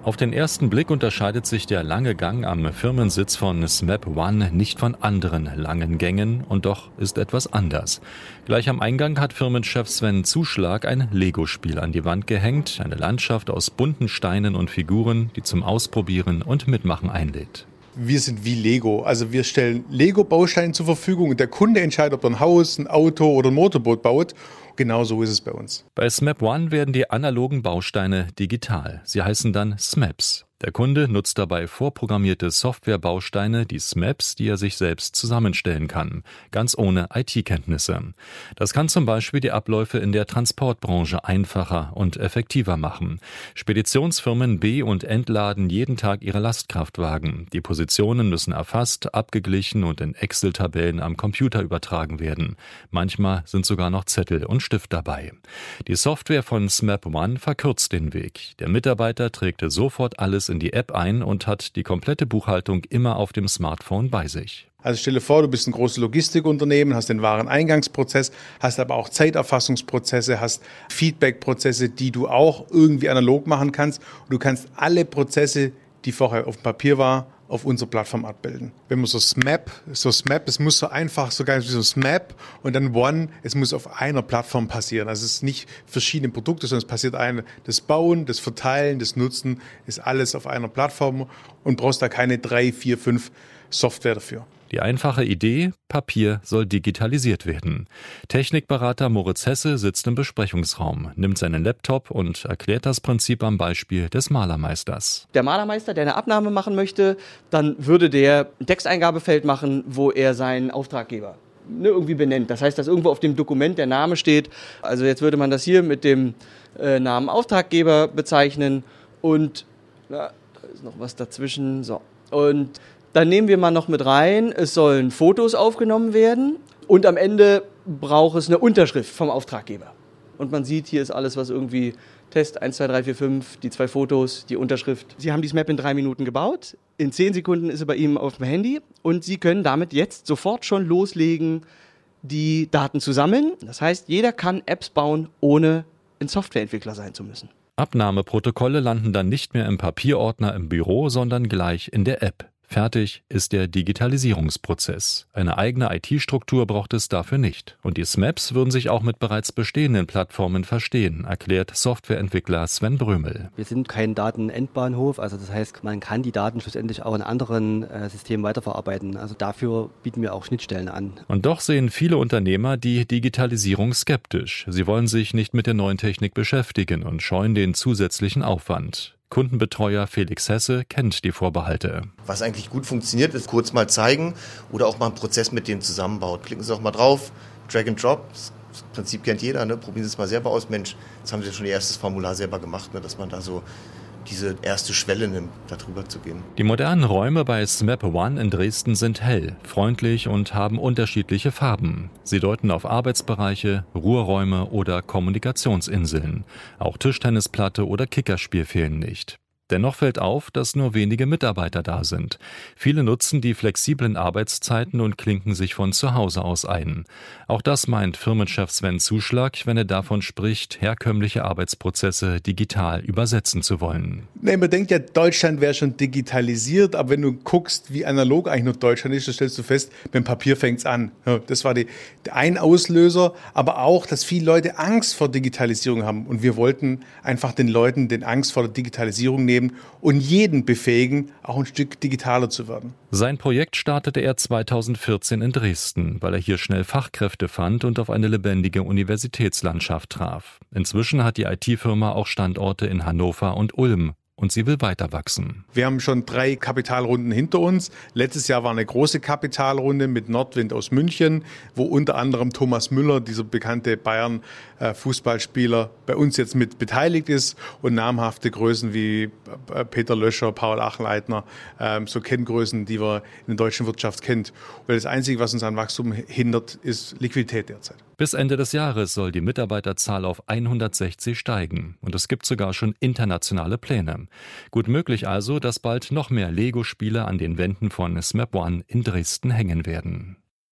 Auf den ersten Blick unterscheidet sich der lange Gang am Firmensitz von SMAP One nicht von anderen langen Gängen und doch ist etwas anders. Gleich am Eingang hat Firmenchef Sven Zuschlag ein Lego-Spiel an die Wand gehängt, eine Landschaft aus bunten Steinen und Figuren, die zum Ausprobieren und Mitmachen einlädt. Wir sind wie Lego. Also wir stellen Lego-Bausteine zur Verfügung und der Kunde entscheidet, ob er ein Haus, ein Auto oder ein Motorboot baut. Genau so ist es bei uns. Bei SMAP One werden die analogen Bausteine digital. Sie heißen dann SMAPs. Der Kunde nutzt dabei vorprogrammierte Softwarebausteine, die SMAPs, die er sich selbst zusammenstellen kann, ganz ohne IT-Kenntnisse. Das kann zum Beispiel die Abläufe in der Transportbranche einfacher und effektiver machen. Speditionsfirmen be- und entladen jeden Tag ihre Lastkraftwagen. Die Positionen müssen erfasst, abgeglichen und in Excel-Tabellen am Computer übertragen werden. Manchmal sind sogar noch Zettel und Stift dabei. Die Software von SMAP One verkürzt den Weg. Der Mitarbeiter trägt sofort alles in die App ein und hat die komplette Buchhaltung immer auf dem Smartphone bei sich. Also stell dir vor, du bist ein großes Logistikunternehmen, hast den Wareneingangsprozess, hast aber auch Zeiterfassungsprozesse, hast Feedbackprozesse, die du auch irgendwie analog machen kannst. Und du kannst alle Prozesse, die vorher auf dem Papier waren, auf unserer Plattform abbilden. Wenn man so SMAP, es muss so einfach, so ganz wie so SMAP und dann One, es muss auf einer Plattform passieren. Also es ist nicht verschiedene Produkte, sondern es passiert das Bauen, das Verteilen, das Nutzen, ist alles auf einer Plattform und brauchst da keine 3, 4, 5 Software dafür. Die einfache Idee, Papier soll digitalisiert werden. Technikberater Moritz Hesse sitzt im Besprechungsraum, nimmt seinen Laptop und erklärt das Prinzip am Beispiel des Malermeisters. Der Malermeister, der eine Abnahme machen möchte, dann würde der ein Texteingabefeld machen, wo er seinen Auftraggeber irgendwie benennt. Das heißt, dass irgendwo auf dem Dokument der Name steht. Also jetzt würde man das hier mit dem Namen Auftraggeber bezeichnen und da ist noch was dazwischen. So. Und dann nehmen wir mal noch mit rein, es sollen Fotos aufgenommen werden und am Ende braucht es eine Unterschrift vom Auftraggeber. Und man sieht, hier ist alles, was irgendwie Test 1, 2, 3, 4, 5, die 2 Fotos, die Unterschrift. Sie haben die SMAP in 3 Minuten gebaut, in 10 Sekunden ist sie bei Ihnen auf dem Handy und Sie können damit jetzt sofort schon loslegen, die Daten zu sammeln. Das heißt, jeder kann Apps bauen, ohne ein Softwareentwickler sein zu müssen. Abnahmeprotokolle landen dann nicht mehr im Papierordner im Büro, sondern gleich in der App. Fertig ist der Digitalisierungsprozess. Eine eigene IT-Struktur braucht es dafür nicht. Und die SMAPs würden sich auch mit bereits bestehenden Plattformen verstehen, erklärt Softwareentwickler Sven Brömel. Wir sind kein Datenendbahnhof, also das heißt, man kann die Daten schlussendlich auch in anderen Systemen weiterverarbeiten. Also dafür bieten wir auch Schnittstellen an. Und doch sehen viele Unternehmer die Digitalisierung skeptisch. Sie wollen sich nicht mit der neuen Technik beschäftigen und scheuen den zusätzlichen Aufwand. Kundenbetreuer Felix Hesse kennt die Vorbehalte. Was eigentlich gut funktioniert, ist kurz mal zeigen oder auch mal einen Prozess mit dem zusammenbaut. Klicken Sie auch mal drauf, Drag and Drop, das Prinzip kennt jeder, ne? Probieren Sie es mal selber aus. Mensch, jetzt haben Sie ja schon Ihr erstes Formular selber gemacht, ne? Dass man da so diese erste Schwelle nimmt, da drüber zu gehen. Die modernen Räume bei SMAP One in Dresden sind hell, freundlich und haben unterschiedliche Farben. Sie deuten auf Arbeitsbereiche, Ruheräume oder Kommunikationsinseln. Auch Tischtennisplatte oder Kickerspiel fehlen nicht. Dennoch fällt auf, dass nur wenige Mitarbeiter da sind. Viele nutzen die flexiblen Arbeitszeiten und klinken sich von zu Hause aus ein. Auch das meint Firmenchef Sven Zuschlag, wenn er davon spricht, herkömmliche Arbeitsprozesse digital übersetzen zu wollen. Nee, man denkt ja, Deutschland wäre schon digitalisiert, aber wenn du guckst, wie analog eigentlich noch Deutschland ist, dann stellst du fest, mit dem Papier fängt es an. Ja, das war ein Auslöser, aber auch, dass viele Leute Angst vor Digitalisierung haben. Und wir wollten einfach den Leuten den Angst vor der Digitalisierung nehmen und jeden befähigen, auch ein Stück digitaler zu werden. Sein Projekt startete er 2014 in Dresden, weil er hier schnell Fachkräfte fand und auf eine lebendige Universitätslandschaft traf. Inzwischen hat die IT-Firma auch Standorte in Hannover und Ulm. Und sie will weiter wachsen. Wir haben schon 3 Kapitalrunden hinter uns. Letztes Jahr war eine große Kapitalrunde mit Nordwind aus München, wo unter anderem Thomas Müller, dieser bekannte Bayern-Fußballspieler, bei uns jetzt mit beteiligt ist und namhafte Größen wie Peter Löscher, Paul Achleitner, so Kenngrößen, die man in der deutschen Wirtschaft kennt. Weil das Einzige, was uns an Wachstum hindert, ist Liquidität derzeit. Bis Ende des Jahres soll die Mitarbeiterzahl auf 160 steigen. Und es gibt sogar schon internationale Pläne. Gut möglich also, dass bald noch mehr Lego-Spiele an den Wänden von SMAP One in Dresden hängen werden.